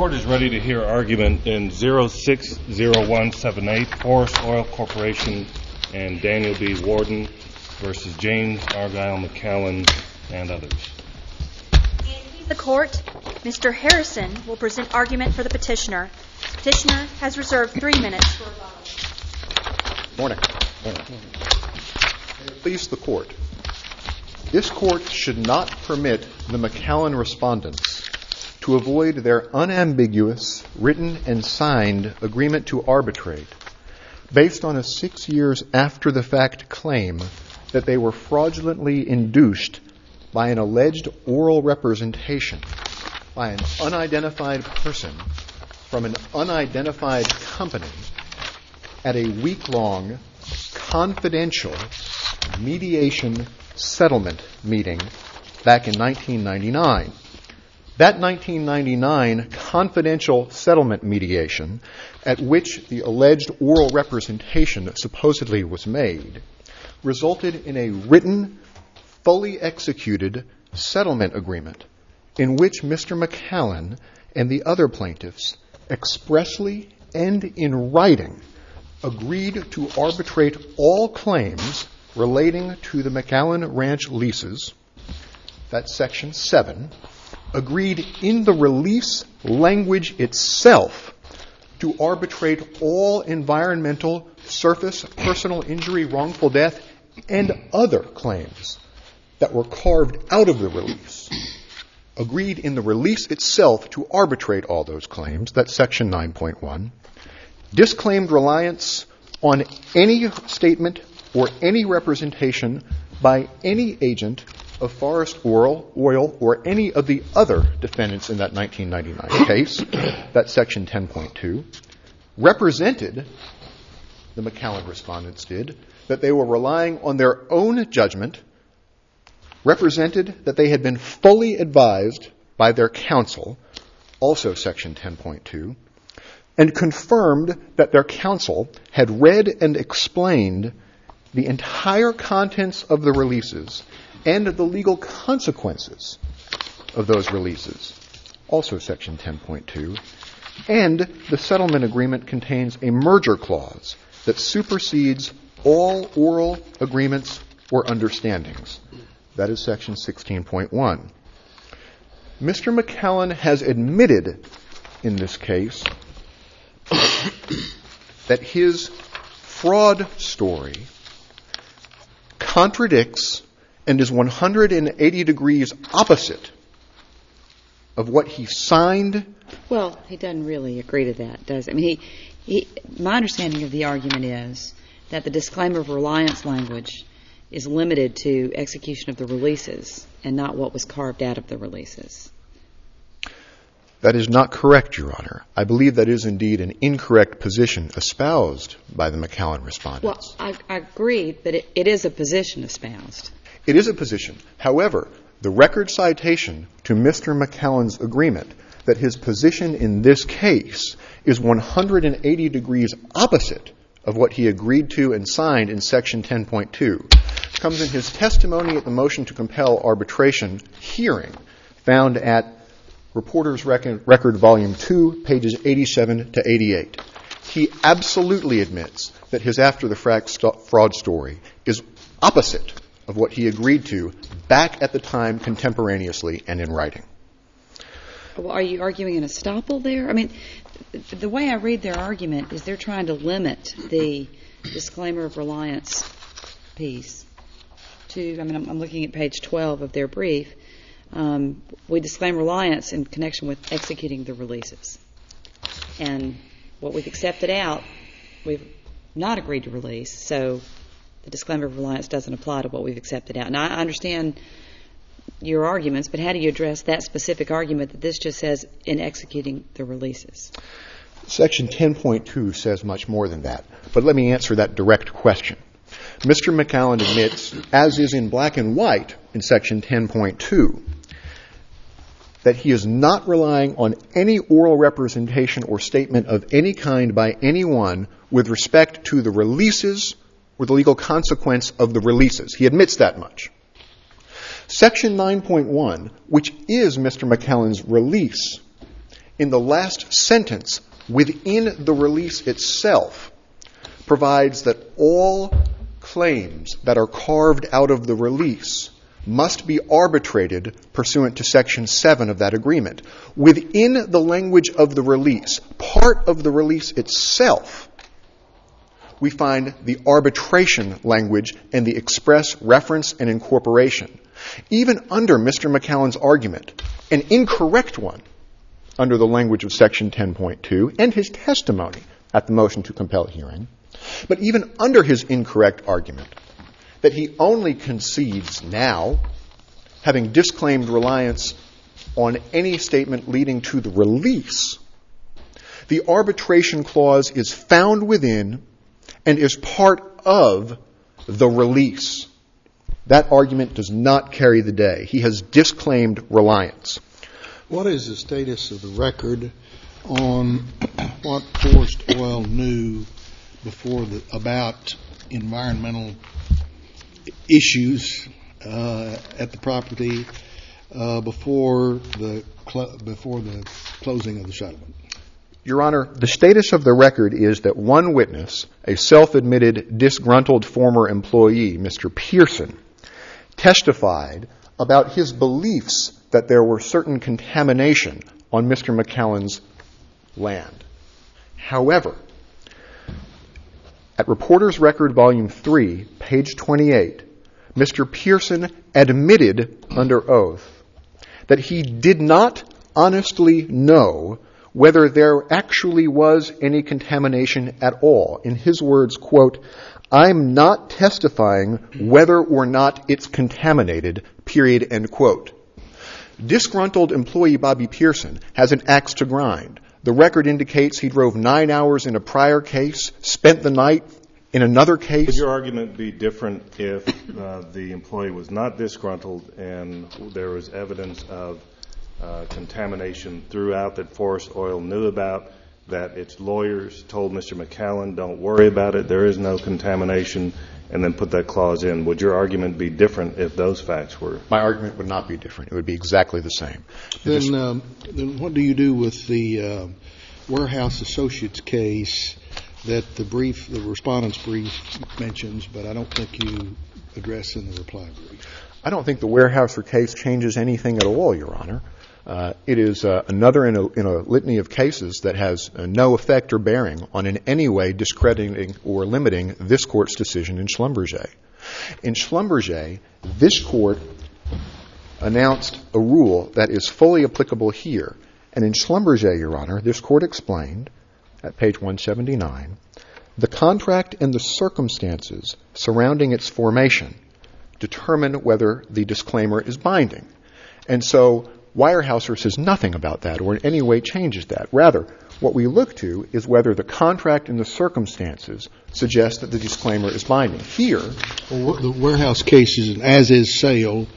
Court is ready to hear argument in 060178, Forest Oil Corporation and Daniel B. Warden versus James Argyle McCallan and others. The Court, Mr. Harrison will present argument for the petitioner. Petitioner has reserved 3 minutes for rebuttal. Morning. Please the Court. This Court should not permit the McCallan respondents to avoid their unambiguous, written and signed agreement to arbitrate based on a 6 years after the fact claim that they were fraudulently induced by an alleged oral representation by an unidentified person from an unidentified company at a week-long confidential mediation settlement meeting back in 1999. That 1999 confidential settlement mediation, at which the alleged oral representation supposedly was made, resulted in a written, fully executed settlement agreement in which Mr. McCallan and the other plaintiffs expressly and in writing agreed to arbitrate all claims relating to the McCallan Ranch leases, that's Section 7, agreed in the release language itself to arbitrate all environmental, surface, personal injury, wrongful death, and other claims that were carved out of the release. Agreed in the release itself to arbitrate all those claims, that's Section 9.1. Disclaimed reliance on any statement or any representation by any agent of Forest Oil or any of the other defendants in that 1999 case, that's Section 10.2, represented, the McCallan respondents did, that they were relying on their own judgment, represented that they had been fully advised by their counsel, also Section 10.2, and confirmed that their counsel had read and explained the entire contents of the releases and the legal consequences of those releases, also Section 10.2, and the settlement agreement contains a merger clause that supersedes all oral agreements or understandings. That is Section 16.1. Mr. McCallan has admitted in this case that his fraud story contradicts and is 180 degrees opposite of what he signed. Well, he doesn't really agree to that, does he? I mean, my understanding of the argument is that the disclaimer of reliance language is limited to execution of the releases and not what was carved out of the releases. That is not correct, Your Honor. I believe that is indeed an incorrect position espoused by the McCallan respondents. Well, I agree, but it is a position espoused. It is a position. However, the record citation to Mr. McCallan's agreement that his position in this case is 180 degrees opposite of what he agreed to and signed in Section 10.2 comes in his testimony at the motion to compel arbitration hearing found at Reporter's Record Volume 2, pages 87 to 88. He absolutely admits that his after-the-fraud story is opposite of what he agreed to back at the time contemporaneously and in writing. Well, are you arguing an estoppel there? I mean, the way I read their argument is they're trying to limit the disclaimer of reliance piece to, I'm looking at page 12 of their brief. We disclaim reliance in connection with executing the releases. And what we've accepted out, we've not agreed to release, so the disclaimer of reliance doesn't apply to what we've accepted out. Now, I understand your arguments, but how do you address that specific argument that this just says in executing the releases? Section 10.2 says much more than that, but let me answer that direct question. Mr. McCallan admits, as is in black and white in Section 10.2, that he is not relying on any oral representation or statement of any kind by anyone with respect to the releases or the legal consequence of the releases. He admits that much. Section 9.1, which is Mr. McCallan's release, in the last sentence within the release itself, provides that all claims that are carved out of the release must be arbitrated pursuant to Section 7 of that agreement. Within the language of the release, part of the release itself, we find the arbitration language and the express reference and incorporation. Even under Mr. McCallan's argument, an incorrect one under the language of Section 10.2 and his testimony at the motion to compel hearing, but even under his incorrect argument that he only concedes now, having disclaimed reliance on any statement leading to the release, the arbitration clause is found within and is part of the release. That argument does not carry the day. He has disclaimed reliance. What is the status of the record on what Forest Oil knew about environmental issues at the property before the closing of the settlement? Your Honor, the status of the record is that one witness, a self-admitted disgruntled former employee, Mr. Pearson, testified about his beliefs that there were certain contamination on Mr. McCallan's land. However, at Reporter's Record, Volume 3, page 28, Mr. Pearson admitted under oath that he did not honestly know whether there actually was any contamination at all. In his words, quote, "I'm not testifying whether or not it's contaminated," period, end quote. Disgruntled employee Bobby Pearson has an axe to grind. The record indicates he drove 9 hours in a prior case, spent the night in another case. Would your argument be different if the employee was not disgruntled and there was evidence of contamination throughout that Forest Oil knew about, that its lawyers told Mr. McCallan, don't worry about it, there is no contamination, and then put that clause in? Would your argument be different if those facts were? My argument would not be different. It would be exactly the same. Then what do you do with the Warehouse Associates case that the respondent's brief mentions, but I don't think you address in the reply brief? I don't think the Warehouser case changes anything at all, Your Honor. It is another in a litany of cases that has no effect or bearing on in any way discrediting or limiting this Court's decision in Schlumberger. In Schlumberger, this Court announced a rule that is fully applicable here. And in Schlumberger, Your Honor, this Court explained, at page 179, the contract and the circumstances surrounding its formation determine whether the disclaimer is binding. And so Weyerhaeuser says nothing about that or in any way changes that. Rather, what we look to is whether the contract and the circumstances suggest that the disclaimer is binding. Here, the Warehouse case is an as-is sale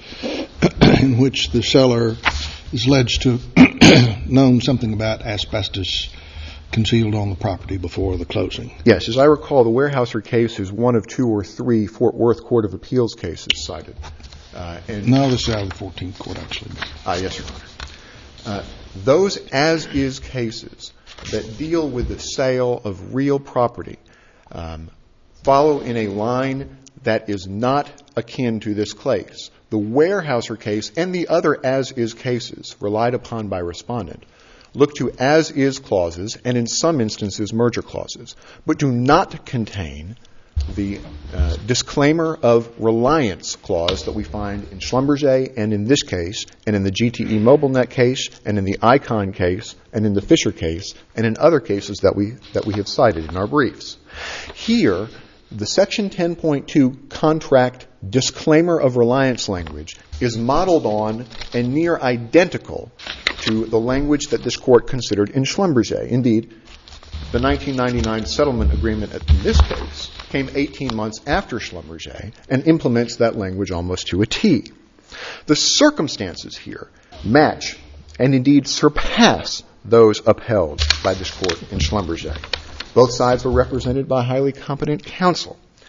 in which the seller is alleged to have known something about asbestos concealed on the property before the closing. Yes, as I recall, the Weyerhaeuser case is one of 2 or 3 Fort Worth Court of Appeals cases cited. No, this is out of the 14th Court, actually. Yes, Your Honor. Those as-is cases that deal with the sale of real property follow in a line that is not akin to this case. The Weyerhaeuser case and the other as-is cases relied upon by respondent look to as-is clauses and in some instances merger clauses, but do not contain the disclaimer of reliance clause that we find in Schlumberger and in this case and in the GTE MobileNet case and in the Icon case and in the Fisher case and in other cases that we have cited in our briefs. Here, the Section 10.2 contract disclaimer of reliance language is modeled on and near identical to the language that this Court considered in Schlumberger. Indeed, the 1999 settlement agreement in this case came 18 months after Schlumberger and implements that language almost to a T. The circumstances here match and indeed surpass those upheld by this Court in Schlumberger. Both sides were represented by highly competent counsel.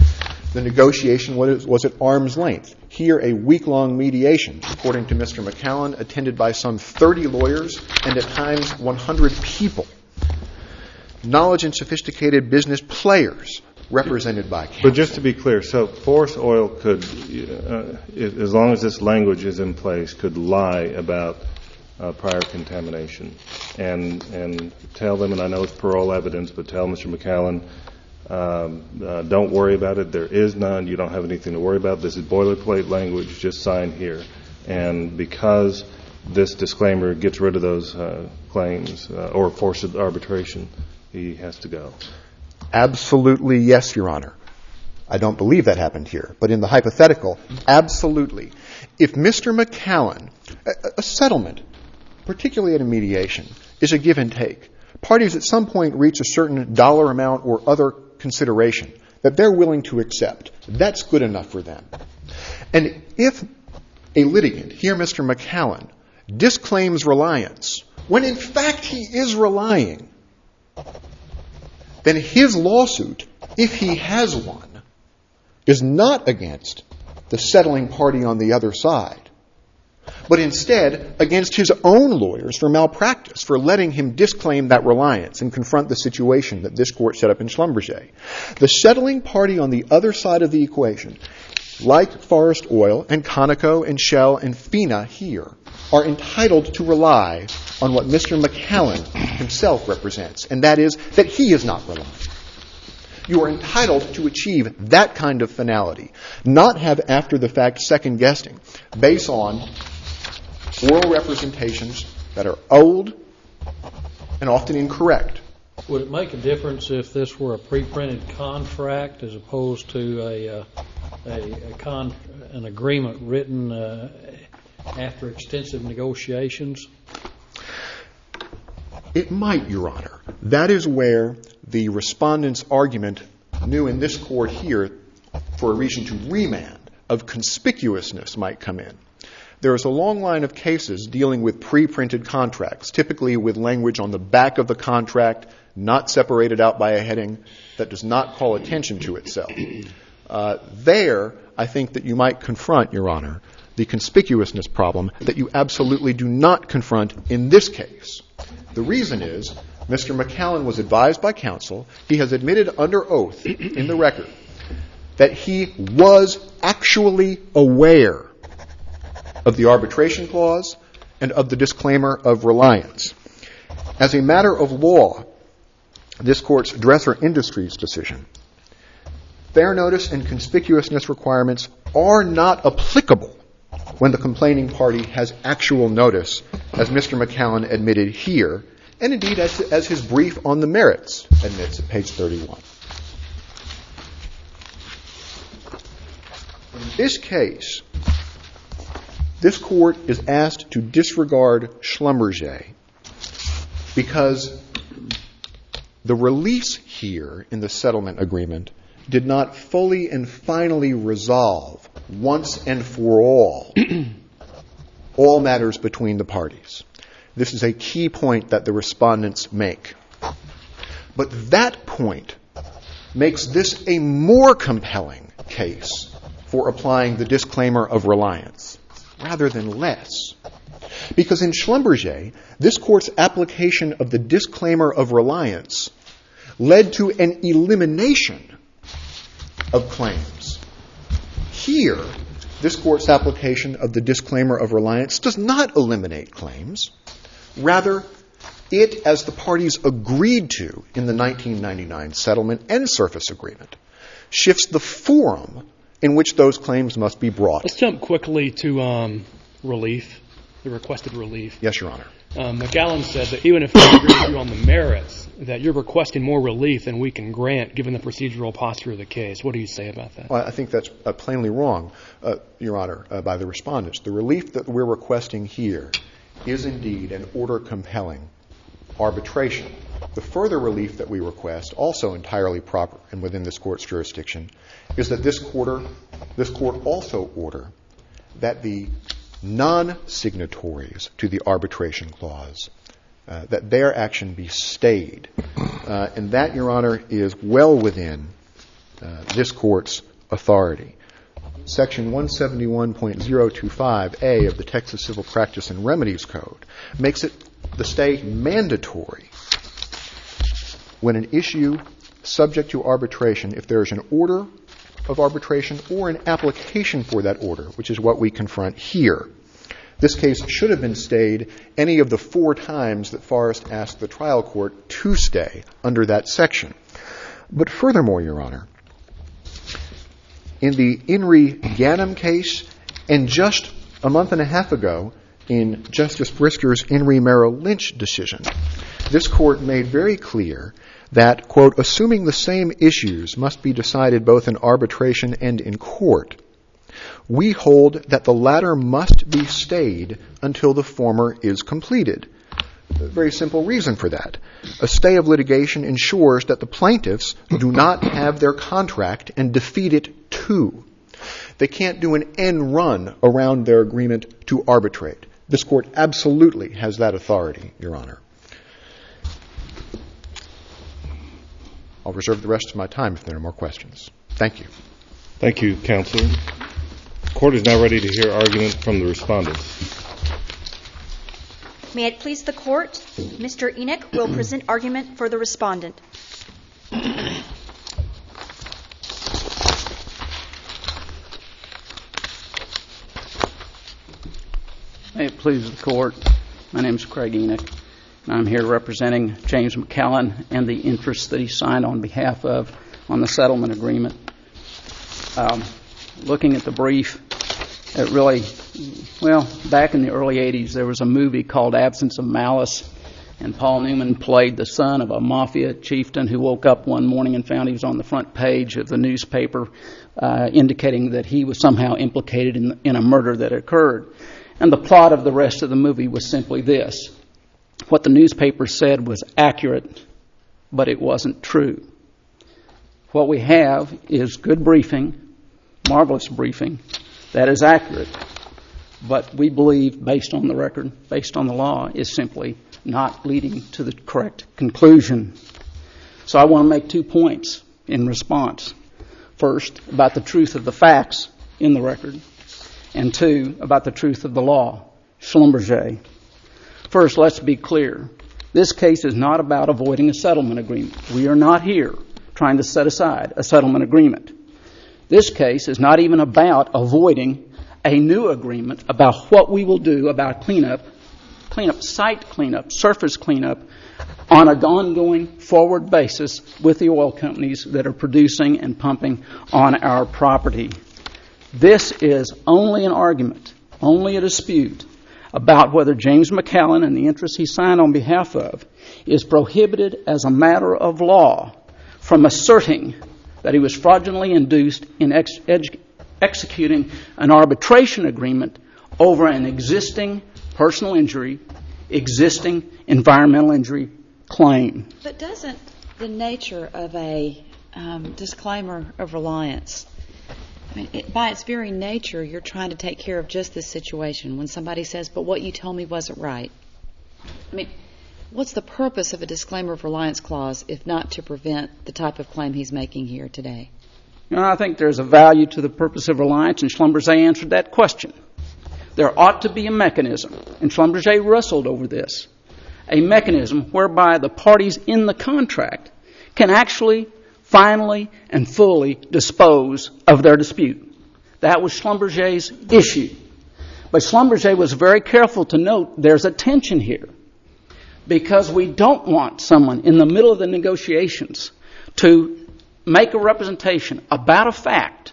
The negotiation was at arm's length. Here, a week-long mediation, according to Mr. McCallan, attended by some 30 lawyers and at times 100 people. Knowledge and sophisticated business players represented by counsel. But just to be clear, so Force Oil could, as long as this language is in place, could lie about prior contamination and tell them, and I know it's parole evidence, but tell Mr. McCallan, don't worry about it. There is none. You don't have anything to worry about. This is boilerplate language. Just sign here. And because this disclaimer gets rid of those claims or forces arbitration, he has to go. Absolutely, yes, Your Honor. I don't believe that happened here. But in the hypothetical, absolutely. If Mr. McCallan, a settlement, particularly at a mediation, is a give and take, parties at some point reach a certain dollar amount or other consideration that they're willing to accept. That's good enough for them. And if a litigant, here Mr. McCallan, disclaims reliance, when in fact he is relying, then his lawsuit, if he has one, is not against the settling party on the other side, but instead against his own lawyers for malpractice, for letting him disclaim that reliance and confront the situation that this court set up in Schlumberger. The settling party on the other side of the equation, like Forest Oil and Conoco and Shell and FINA here, are entitled to rely on what Mr. McCallan himself represents, and that is that he is not relying. You are entitled to achieve that kind of finality, not have after-the-fact second-guessing based on oral representations that are old and often incorrect. Would it make a difference if this were a pre-printed contract as opposed to an agreement written after extensive negotiations? It might, Your Honor. That is where the respondent's argument, new in this court here, for a reason to remand, of conspicuousness might come in. There is a long line of cases dealing with pre-printed contracts, typically with language on the back of the contract, not separated out by a heading, that does not call attention to itself. There, I think that you might confront, Your Honor, the conspicuousness problem that you absolutely do not confront in this case. The reason is Mr. McCallan was advised by counsel. He has admitted under oath in the record that he was actually aware of the arbitration clause and of the disclaimer of reliance. As a matter of law, this Court's Dresser Industries decision, fair notice and conspicuousness requirements are not applicable when the complaining party has actual notice, as Mr. McCallan admitted here, and indeed as his brief on the merits admits at page 31. In this case, this Court is asked to disregard Schlumberger because the release here in the settlement agreement did not fully and finally resolve once and for all matters between the parties. This is a key point that the respondents make. But that point makes this a more compelling case for applying the disclaimer of reliance rather than less. Because in Schlumberger, this Court's application of the disclaimer of reliance led to an elimination of claims. Here, this Court's application of the disclaimer of reliance does not eliminate claims. Rather, it, as the parties agreed to in the 1999 settlement and surface agreement, shifts the forum in which those claims must be brought. Let's jump quickly to relief, the requested relief. Yes, Your Honor. McCallan said that even if we agree with you on the merits, that you're requesting more relief than we can grant given the procedural posture of the case. What do you say about that? Well, I think that's plainly wrong, Your Honor, by the respondents. The relief that we're requesting here is indeed an order compelling arbitration. The further relief that we request, also entirely proper and within this Court's jurisdiction, is that this Court also order that the non-signatories to the arbitration clause, that their action be stayed. And that, Your Honor, is well within this Court's authority. Section 171.025A of the Texas Civil Practice and Remedies Code makes the stay mandatory when an issue subject to arbitration, if there is an order of arbitration or an application for that order, which is what we confront here. This case should have been stayed any of the 4 times that Forrest asked the trial court to stay under that section. But furthermore, Your Honor, in the In re Ganem case, and just a month and a half ago in Justice Brisker's In re Merrill Lynch decision, this court made very clear that, quote, assuming the same issues must be decided both in arbitration and in court, we hold that the latter must be stayed until the former is completed. A very simple reason for that. A stay of litigation ensures that the plaintiffs do not have their contract and defeat it too. They can't do an end run around their agreement to arbitrate. This court absolutely has that authority, Your Honor. I'll reserve the rest of my time if there are more questions. Thank you. Thank you, counsel. The court is now ready to hear argument from the respondents. May it please the court, Mr. Enoch will present argument for the respondent. May it please the court, my name is Craig Enoch, and I'm here representing James McCallan and the interests that he signed on behalf of on the settlement agreement. Looking at the brief, it really, back in the early 80s, there was a movie called Absence of Malice, and Paul Newman played the son of a mafia chieftain who woke up one morning and found he was on the front page of the newspaper indicating that he was somehow implicated in a murder that occurred. And the plot of the rest of the movie was simply this. What the newspaper said was accurate, but it wasn't true. What we have is good briefing, marvelous briefing, that is accurate, but we believe, based on the record, based on the law, is simply not leading to the correct conclusion. So I want to make 2 points in response. First, about the truth of the facts in the record, and 2, about the truth of the law, Schlumberger. First, let's be clear. This case is not about avoiding a settlement agreement. We are not here trying to set aside a settlement agreement. This case is not even about avoiding a new agreement about what we will do about cleanup, site cleanup, surface cleanup on an ongoing forward basis with the oil companies that are producing and pumping on our property. This is only an argument, only a dispute about whether James McCallan and the interests he signed on behalf of is prohibited as a matter of law from asserting that he was fraudulently induced in executing an arbitration agreement over an existing personal injury, existing environmental injury claim. But doesn't the nature of a disclaimer of reliance, by its very nature, you're trying to take care of just this situation when somebody says, but what you told me wasn't right. What's the purpose of a disclaimer of reliance clause if not to prevent the type of claim he's making here today? I think there's a value to the purpose of reliance, and Schlumberger answered that question. There ought to be a mechanism, and Schlumberger wrestled over this, a mechanism whereby the parties in the contract can actually finally and fully dispose of their dispute. That was Schlumberger's issue. But Schlumberger was very careful to note there's a tension here, because we don't want someone in the middle of the negotiations to make a representation about a fact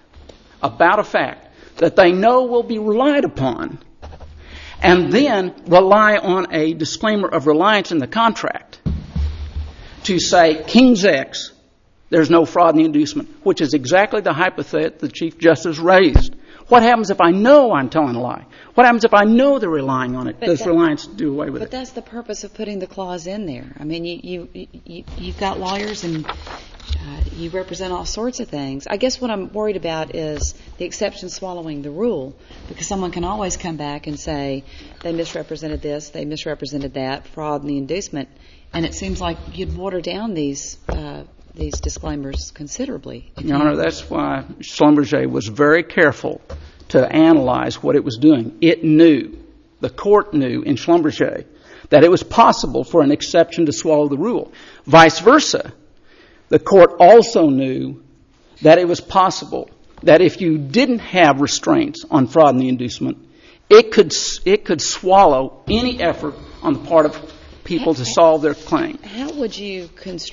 that they know will be relied upon, and then rely on a disclaimer of reliance in the contract to say, King's X, there's no fraud in the inducement, which is exactly the hypothesis the Chief Justice raised. What happens if I know I'm telling a lie? What happens if I know they're relying on it? Does reliance do away with it? But that's the purpose of putting the clause in there. You've got lawyers and you represent all sorts of things. I guess what I'm worried about is the exception swallowing the rule, because someone can always come back and say they misrepresented this, they misrepresented that, fraud in the inducement, and it seems like you'd water down these these disclaimers considerably. Your Honor, that's why Schlumberger was very careful to analyze what it was doing. It knew, the court knew in Schlumberger, that it was possible for an exception to swallow the rule. Vice versa, the court also knew that it was possible that if you didn't have restraints on fraud and the inducement, it could swallow any effort on the part of people to solve their claim. How would you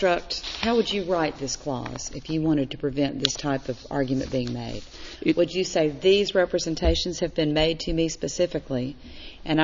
write this clause if you wanted to prevent this type of argument being made? Would you say these representations have been made to me specifically, and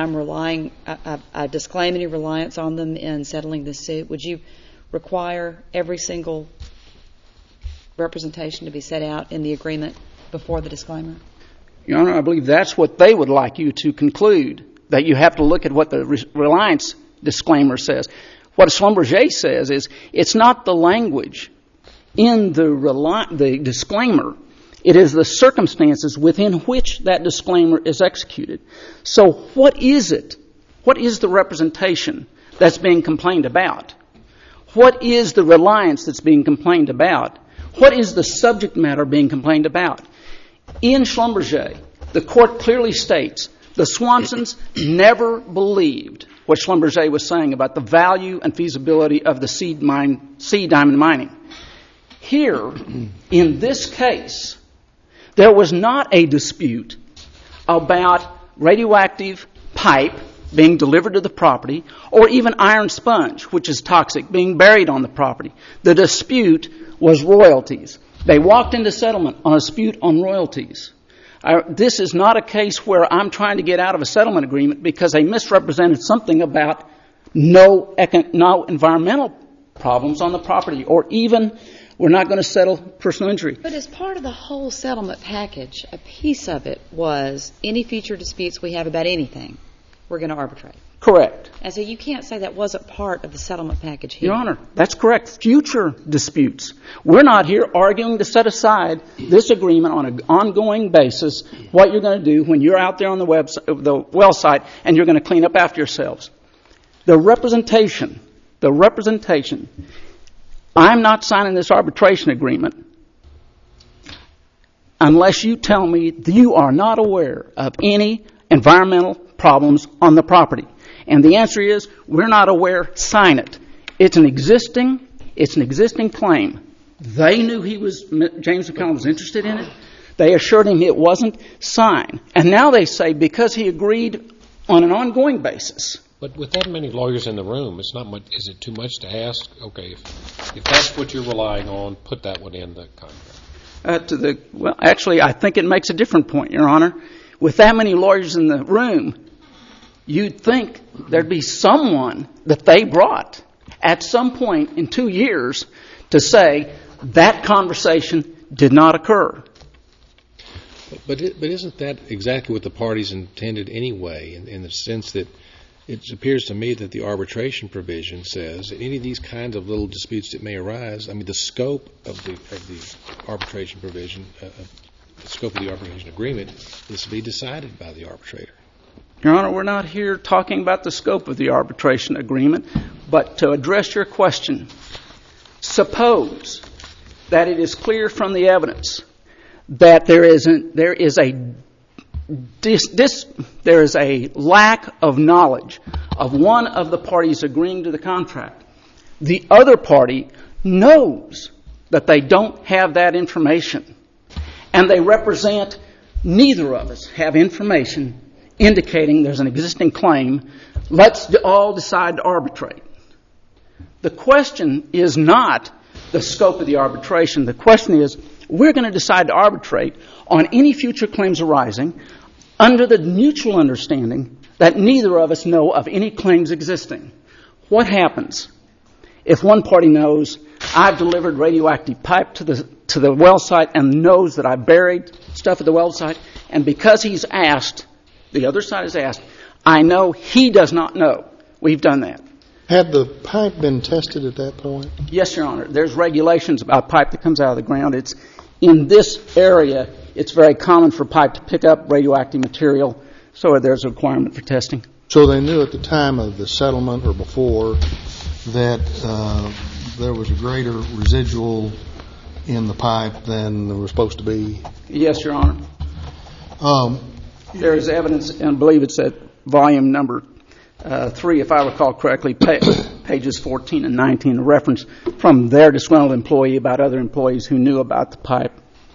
I disclaim any reliance on them in settling this suit? Would you require every single representation to be set out in the agreement before the disclaimer? Your Honor, I believe that's what they would like you to conclude, that you have to look at what the reliance disclaimer says. What Schlumberger says is it's not the language in the disclaimer, it is the circumstances within which that disclaimer is executed. So what is it? What is the representation that's being complained about? What is the reliance that's being complained about? What is the subject matter being complained about? In Schlumberger, the court clearly states the Swansons never believed what Schlumberger was saying about the value and feasibility of the sea diamond mining. Here, in this case, there was not a dispute about radioactive pipe being delivered to the property or even iron sponge, which is toxic, being buried on the property. The dispute was royalties. They walked into settlement on a dispute on royalties. This is not a case where I'm trying to get out of a settlement agreement because they misrepresented something about no environmental problems on the property, or even we're not going to settle personal injury. But as part of the whole settlement package, a piece of it was any future disputes we have about anything, we're going to arbitrate. Correct. And so you can't say that wasn't part of the settlement package here. Your Honor, that's correct. Future disputes. We're not here arguing to set aside this agreement on an ongoing basis, what you're going to do when you're out there on the well site and you're going to clean up after yourselves. The representation, I'm not signing this arbitration agreement unless you tell me you are not aware of any environmental problems on the property. And the answer is, we're not aware, sign it. It's an existing claim. They knew James McCallum was interested in it. They assured him it wasn't, sign. And now they say because he agreed on an ongoing basis. But with that many lawyers in the room, it's not much. Is it too much to ask? Okay, if that's what you're relying on, put that one in the contract. Well, actually, I think it makes a different point, Your Honor. With that many lawyers in the room, you'd think there'd be someone that they brought at some point in 2 years to say that conversation did not occur. But isn't that exactly what the parties intended anyway, in the sense that it appears to me that the arbitration provision says that any of these kinds of little disputes that may arise, I mean, the scope of the arbitration provision, the scope of the arbitration agreement is to be decided by the arbitrator. Your Honor, we're not here talking about the scope of the arbitration agreement, but to address your question, suppose that it is clear from the evidence that there is a lack of knowledge of one of the parties agreeing to the contract. The other party knows that they don't have that information, and they represent neither of us have information indicating there's an existing claim. Let's all decide to arbitrate. The question is not the scope of the arbitration. The question is, we're going to decide to arbitrate on any future claims arising under the mutual understanding that neither of us know of any claims existing. What happens if one party knows I've delivered radioactive pipe to the well site and knows that I buried stuff at the well site, and because he's asked, the other side is asked, I know he does not know. We've done that. Had the pipe been tested at that point? Yes, Your Honor. There's regulations about pipe that comes out of the ground. It's in this area, it's very common for pipe to pick up radioactive material, so there's a requirement for testing. So they knew at the time of the settlement or before that there was a greater residual in the pipe than there was supposed to be? Yes, Your Honor. There is evidence, and I believe it's at volume number 3, if I recall correctly, pages 14 and 19, a reference from their disgruntled employee about other employees who knew about the pipe.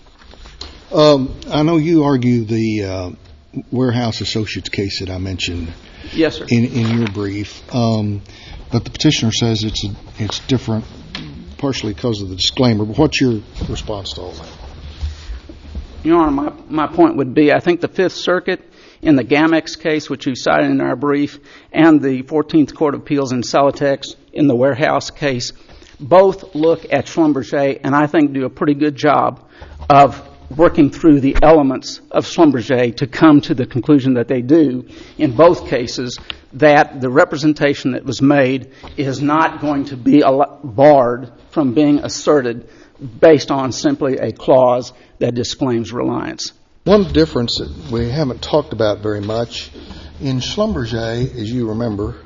I know you argue the warehouse associates case that I mentioned. Yes, sir. In your brief, but the petitioner says it's different, partially because of the disclaimer. But what's your response to all that? Your Honor, my point would be, I think the Fifth Circuit in the Gamex case, which you cited in our brief, and the 14th Court of Appeals in Celotex in the warehouse case, both look at Schlumberger and I think do a pretty good job of working through the elements of Schlumberger to come to the conclusion that they do in both cases, that the representation that was made is not going to be barred from being asserted based on simply a clause that disclaims reliance. One difference that we haven't talked about very much, in Schlumberger, as you remember,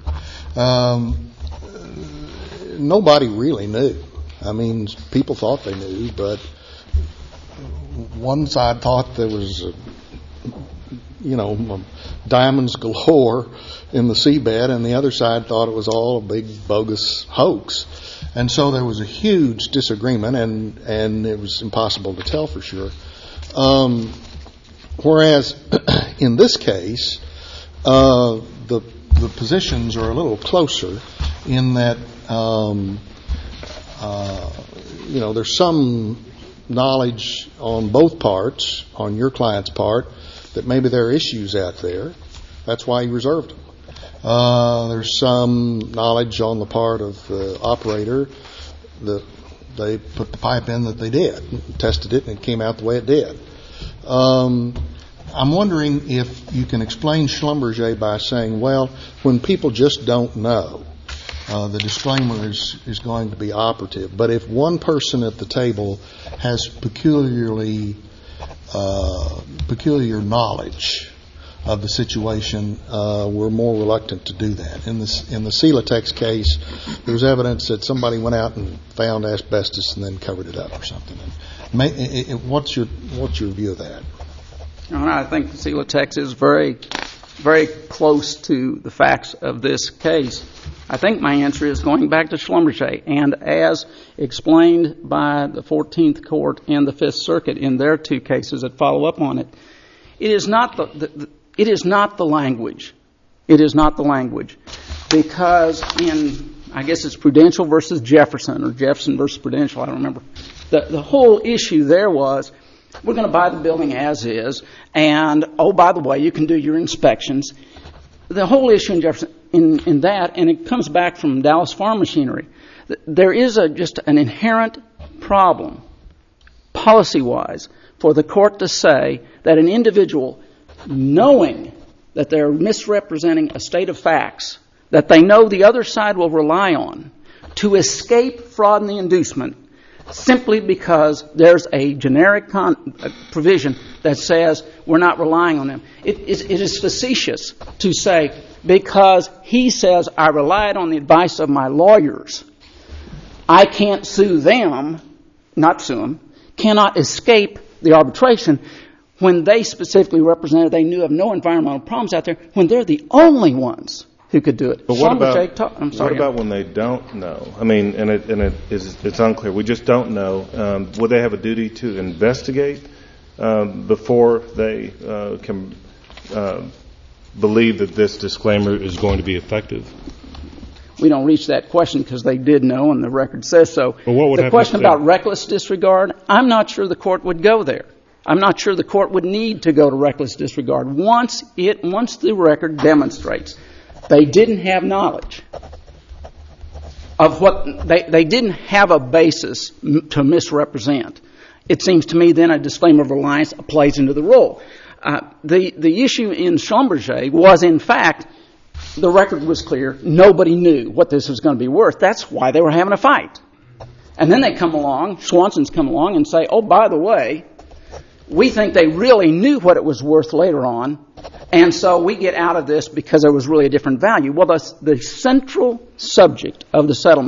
nobody really knew. I mean, people thought they knew, but one side thought there was, diamonds galore in the seabed, and the other side thought it was all a big bogus hoax. And so there was a huge disagreement, and it was impossible to tell for sure. Whereas in this case, the positions are a little closer in that, there's some knowledge on both parts, on your client's part, that maybe there are issues out there. That's why he reserved them. There's some knowledge on the part of the operator that they put the pipe in that they did, tested it, and it came out the way it did. I'm wondering if you can explain Schlumberger by saying, well, when people just don't know, the disclaimer is going to be operative. But if one person at the table has peculiar knowledge of the situation, we're more reluctant to do that. In the Celotex case, there was evidence that somebody went out and found asbestos and then covered it up or something. What's your view of that? I think Celotex is very, very close to the facts of this case. I think my answer is going back to Schlumberger, and as explained by the 14th Court and the 5th Circuit in their two cases that follow up on it, it is not the language. It is not the language. Because in, I guess it's Prudential versus Jefferson, or Jefferson versus Prudential, I don't remember. The whole issue there was, we're going to buy the building as is, and, oh, by the way, you can do your inspections. The whole issue in Jefferson, in that, and it comes back from Dallas Farm Machinery, there is just an inherent problem, policy-wise, for the court to say that an individual, knowing that they're misrepresenting a state of facts, that they know the other side will rely on, to escape fraud and the inducement, simply because there's a generic provision that says we're not relying on them. It is facetious to say, because he says I relied on the advice of my lawyers, I can't sue them, not sue them, cannot escape the arbitration, when they specifically represented they knew of no environmental problems out there, when they're the only ones who could do it. But what about when they don't know? I mean, it's unclear. We just don't know. Would they have a duty to investigate before they can believe that this disclaimer is going to be effective? We don't reach that question because they did know, and the record says so. The question about reckless disregard, I'm not sure the court would go there. I'm not sure the court would need to go to reckless disregard once the record demonstrates they didn't have knowledge of what they didn't have a basis to misrepresent. It seems to me then a disclaimer of reliance plays into the role. The issue in Schlumberger was, in fact, the record was clear. Nobody knew what this was going to be worth. That's why they were having a fight. And then they come along, Swanson's come along and say, oh, by the way, we think they really knew what it was worth later on, and so we get out of this because there was really a different value. Well, the central subject of the settlement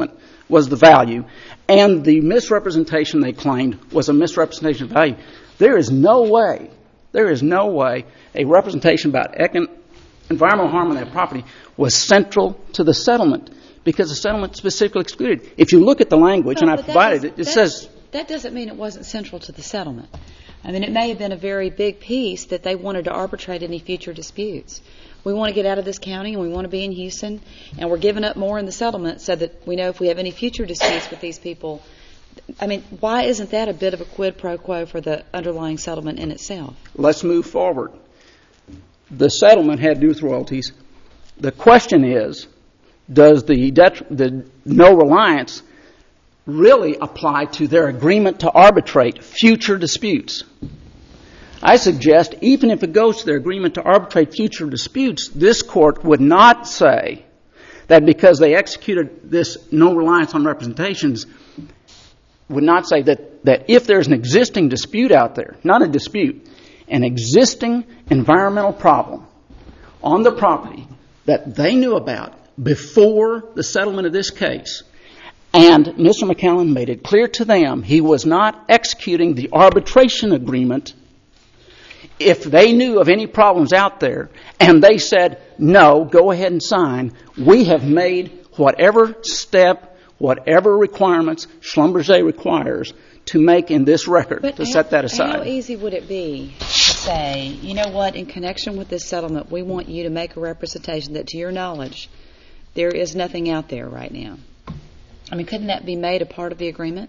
was the value, and the misrepresentation they claimed was a misrepresentation of value. There is no way a representation about environmental harm on that property was central to the settlement, because the settlement specifically excluded. If you look at the language, and I provided it, it says... That doesn't mean it wasn't central to the settlement. I mean, it may have been a very big piece that they wanted to arbitrate any future disputes. We want to get out of this county, and we want to be in Houston, and we're giving up more in the settlement so that we know if we have any future disputes with these people. I mean, why isn't that a bit of a quid pro quo for the underlying settlement in itself? Let's move forward. The settlement had to do with royalties. The question is, does the no reliance really apply to their agreement to arbitrate future disputes? I suggest, even if it goes to their agreement to arbitrate future disputes, this court would not say that because they executed this no reliance on representations, would not say that if there's an existing dispute out there, not a dispute, an existing environmental problem on the property that they knew about before the settlement of this case, and Mr. McAllen made it clear to them he was not executing the arbitration agreement if they knew of any problems out there, and they said, no, go ahead and sign, we have made whatever step, whatever requirements Schlumberger requires to make in this record to set that aside. How easy would it be to say, you know what, in connection with this settlement, we want you to make a representation that, to your knowledge, there is nothing out there right now? I mean, couldn't that be made a part of the agreement?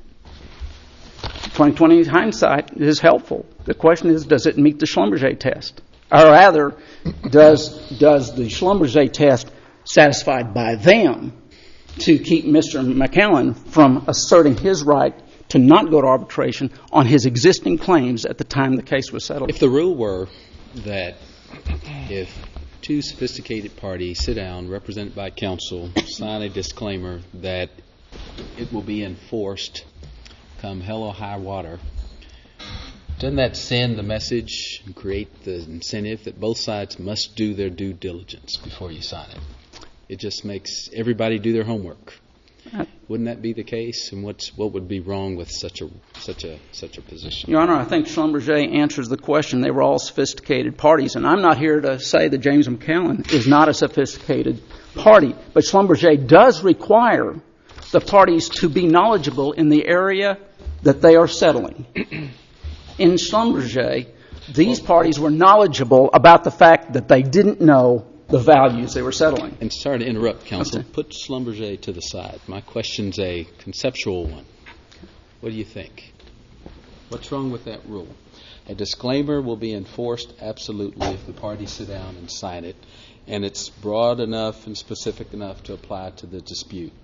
20/20 hindsight is helpful. The question is, does it meet the Schlumberger test? Or rather, does the Schlumberger test satisfied by them to keep Mr. McAllen from asserting his right to not go to arbitration on his existing claims at the time the case was settled? If the rule were that if two sophisticated parties sit down, represented by counsel, sign a disclaimer that it will be enforced come hell or high water, doesn't that send the message and create the incentive that both sides must do their due diligence before you sign it? It just makes everybody do their homework. Wouldn't that be the case? And what would be wrong with such a position? Your Honor, I think Schlumberger answers the question. They were all sophisticated parties, and I'm not here to say that James McAllen is not a sophisticated party, but Schlumberger does require the parties to be knowledgeable in the area that they are settling. In Schlumberger, these parties were knowledgeable about the fact that they didn't know the values they were settling. And sorry to interrupt, counsel. Put Schlumberger to the side. My question's a conceptual one. What do you think? What's wrong with that rule? A disclaimer will be enforced absolutely if the parties sit down and sign it, and it's broad enough and specific enough to apply to the dispute.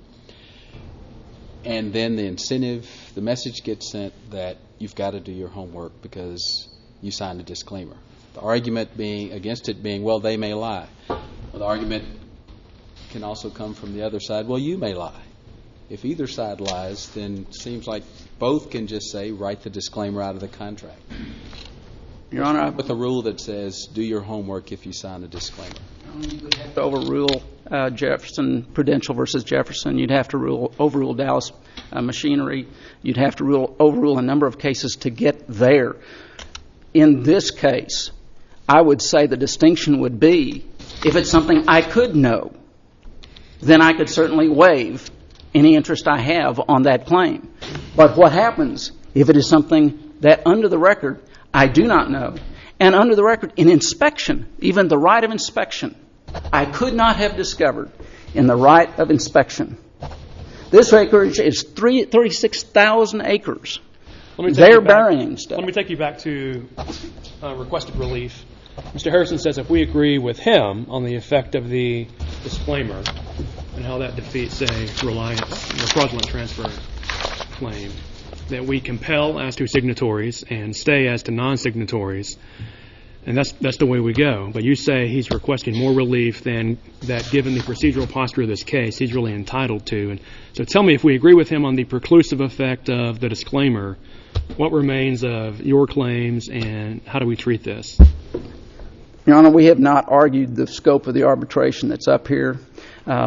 And then the incentive, the message gets sent that you've got to do your homework because you signed a disclaimer. The argument being against it being, well, they may lie. Well, the argument can also come from the other side, well, you may lie. If either side lies, then it seems like both can just say, write the disclaimer out of the contract. Your Honor, with a rule that says, do your homework if you sign a disclaimer. You would have to overrule Jefferson, Prudential versus Jefferson. You'd have to overrule Dallas Machinery. You'd have to overrule a number of cases to get there. In this case, I would say the distinction would be, if it's something I could know, then I could certainly waive any interest I have on that claim. But what happens if it is something that under the record I do not know, and under the record in inspection, even the right of inspection, I could not have discovered in the right of inspection. This acreage is 36,000 acres. They're burying stuff. Let me take you back to requested relief. Mr. Harrison says if we agree with him on the effect of the disclaimer and how that defeats a reliance or fraudulent transfer claim, that we compel as to signatories and stay as to non-signatories, and that's the way we go. But you say he's requesting more relief than that, given the procedural posture of this case, he's really entitled to. And so tell me, if we agree with him on the preclusive effect of the disclaimer, what remains of your claims and how do we treat this? Your Honor, we have not argued the scope of the arbitration that's up here.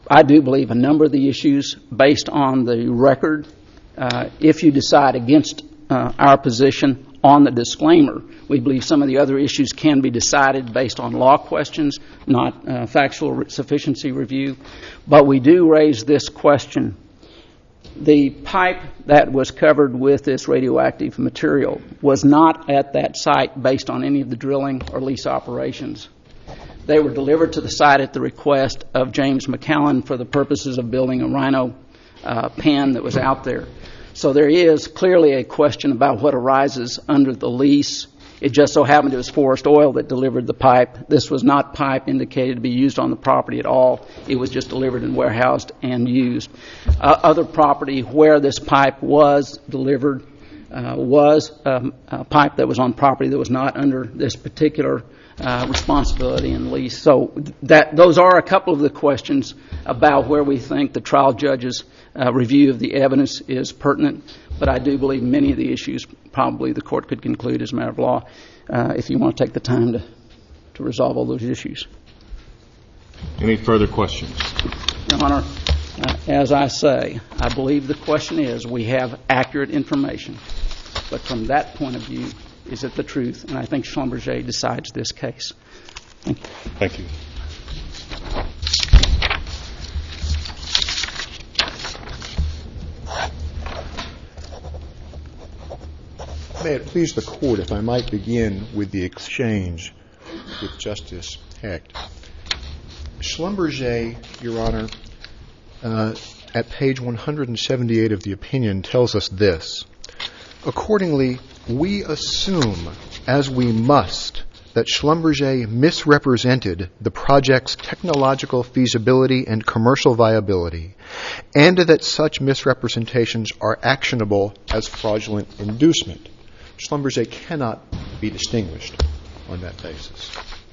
I do believe a number of the issues based on the record, if you decide against our position on the disclaimer, we believe some of the other issues can be decided based on law questions, not factual sufficiency review. But we do raise this question. The pipe that was covered with this radioactive material was not at that site based on any of the drilling or lease operations. They were delivered to the site at the request of James McCallan for the purposes of building a rhino pen that was out there. So there is clearly a question about what arises under the lease. It just so happened it was Forest Oil that delivered the pipe. This was not pipe indicated to be used on the property at all. It was just delivered and warehoused and used. Other property where this pipe was delivered was a pipe that was on property that was not under this particular responsibility and lease. So those are a couple of the questions about where we think the trial judge's review of the evidence is pertinent. But I do believe many of the issues probably the court could conclude as a matter of law if you want to take the time to resolve all those issues. Any further questions? Your Honor, as I say, I believe the question is we have accurate information. But from that point of view, is it the truth? And I think Schlumberger decides this case. Thank you. Thank you. May it please the Court if I might begin with the exchange with Justice Hecht. Schlumberger, Your Honor, at page 178 of the opinion tells us this. Accordingly, we assume, as we must, that Schlumberger misrepresented the project's technological feasibility and commercial viability, and that such misrepresentations are actionable as fraudulent inducement. Schlumberger cannot be distinguished on that basis.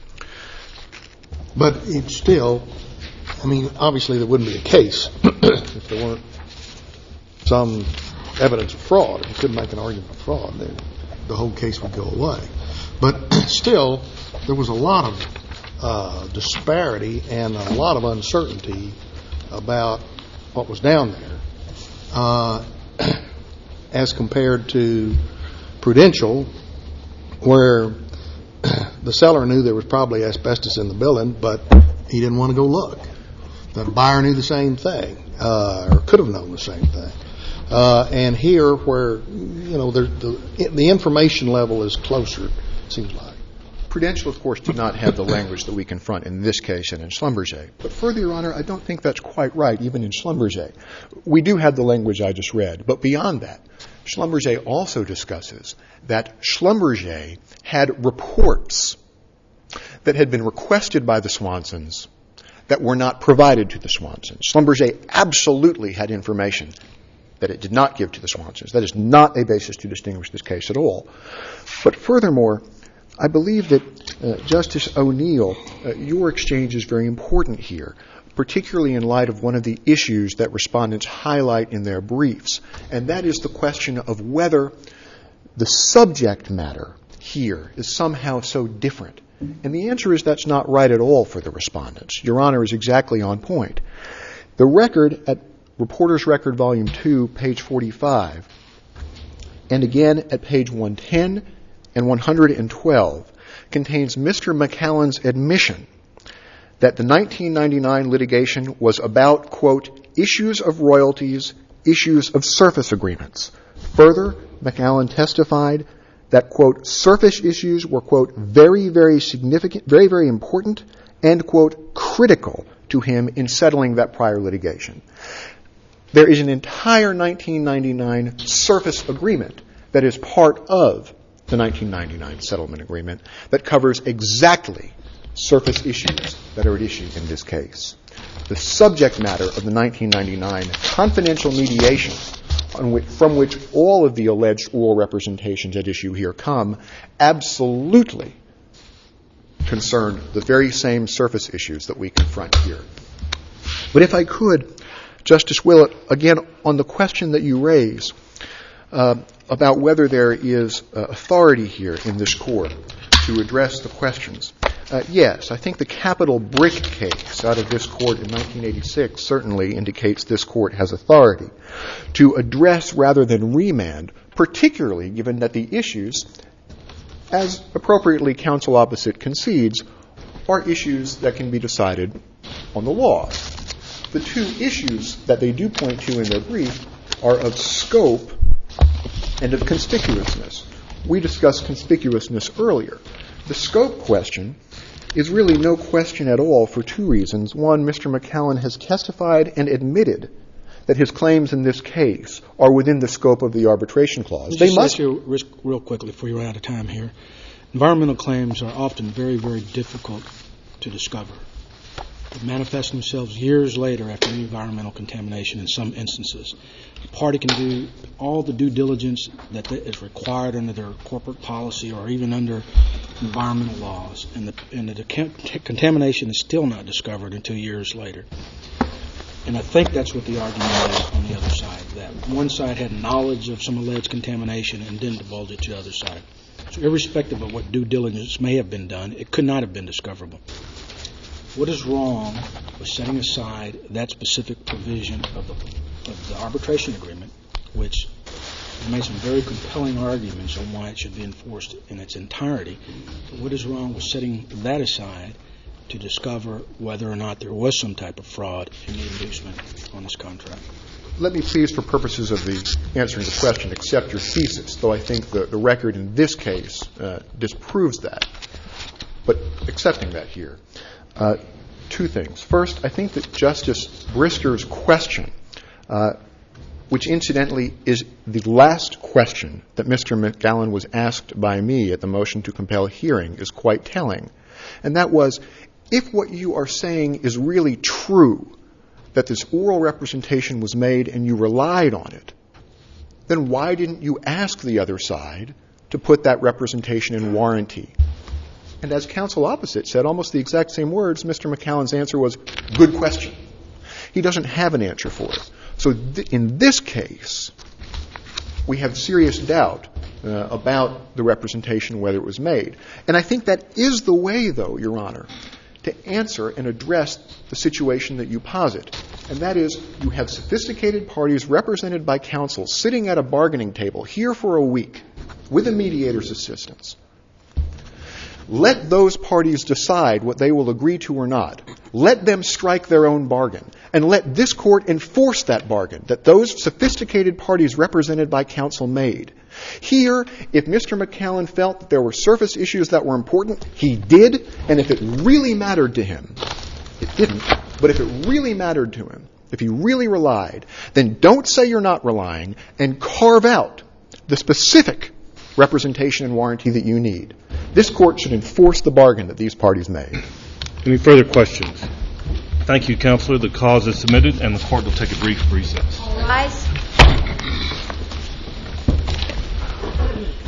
But it's still, I mean, obviously there wouldn't be a case if there weren't some evidence of fraud. You couldn't make an argument of fraud. Then the whole case would go away. But still, there was a lot of disparity and a lot of uncertainty about what was down there as compared to Prudential, where the seller knew there was probably asbestos in the building, but he didn't want to go look. The buyer knew the same thing, or could have known the same thing. And here, where the information level is closer, it seems like. Prudential, of course, did not have the language that we confront in this case and in Schlumberger. But further, Your Honor, I don't think that's quite right, even in Schlumberger. We do have the language I just read, but beyond that, Schlumberger also discusses that Schlumberger had reports that had been requested by the Swansons that were not provided to the Swansons. Schlumberger absolutely had information that it did not give to the Swansons. That is not a basis to distinguish this case at all. But furthermore, I believe that, Justice O'Neill, your exchange is very important here, particularly in light of one of the issues that respondents highlight in their briefs, and that is the question of whether the subject matter here is somehow so different. And the answer is that's not right at all for the respondents. Your Honor is exactly on point. The record at Reporter's Record, Volume 2, page 45, and again at page 110 and 112, contains Mr. McCallan's admission that the 1999 litigation was about, quote, issues of royalties, issues of surface agreements. Further, McCallan testified that, quote, surface issues were, quote, very, very significant, very, very important, and, quote, critical to him in settling that prior litigation. There is an entire 1999 surface agreement that is part of the 1999 settlement agreement that covers exactly surface issues that are at issue in this case. The subject matter of the 1999 confidential mediation from which all of the alleged oral representations at issue here come absolutely concern the very same surface issues that we confront here. But if I could, Justice Willett, again, on the question that you raise about whether there is authority here in this Court to address the questions, Yes, I think the Capital Brick case out of this court in 1986 certainly indicates this court has authority to address rather than remand, particularly given that the issues, as appropriately counsel opposite concedes, are issues that can be decided on the law. The two issues that they do point to in their brief are of scope and of conspicuousness. We discussed conspicuousness earlier. The scope question is really no question at all for two reasons. One, Mr. McCallum has testified and admitted that his claims in this case are within the scope of the arbitration clause. They must. Real quickly before you run out of time here. Environmental claims are often very, very difficult to discover. They manifest themselves years later after any environmental contamination in some instances. The party can do all the due diligence that is required under their corporate policy or even under environmental laws, and the contamination is still not discovered until years later. And I think that's what the argument is on the other side, that one side had knowledge of some alleged contamination and didn't divulge it to the other side. So irrespective of what due diligence may have been done, it could not have been discoverable. What is wrong with setting aside that specific provision of the arbitration agreement, which made some very compelling arguments on why it should be enforced in its entirety? But what is wrong with setting that aside to discover whether or not there was some type of fraud in the inducement on this contract? Let me please, for purposes of the answering the question, accept your thesis, though I think the record in this case disproves that. But accepting that here, two things. First, I think that Justice Brister's question, which incidentally is the last question that Mr. McGowan was asked by me at the motion to compel hearing, is quite telling. And that was, if what you are saying is really true, that this oral representation was made and you relied on it, then why didn't you ask the other side to put that representation in warranty? And as counsel opposite said, almost the exact same words, Mr. McCallum's answer was, good question. He doesn't have an answer for it. So in this case, we have serious doubt about the representation, whether it was made. And I think that is the way, though, Your Honor, to answer and address the situation that you posit. And that is, you have sophisticated parties represented by counsel sitting at a bargaining table here for a week with a mediator's assistance. Let those parties decide what they will agree to or not. Let them strike their own bargain. And let this court enforce that bargain that those sophisticated parties represented by counsel made. Here, if Mr. McCallum felt that there were surface issues that were important, he did. And if it really mattered to him, it didn't, but if it really mattered to him, if he really relied, then don't say you're not relying and carve out the specific representation and warranty that you need. This court should enforce the bargain that these parties made. Any further questions? Thank you, Counselor. The cause is submitted, and the court will take a brief recess. All rise.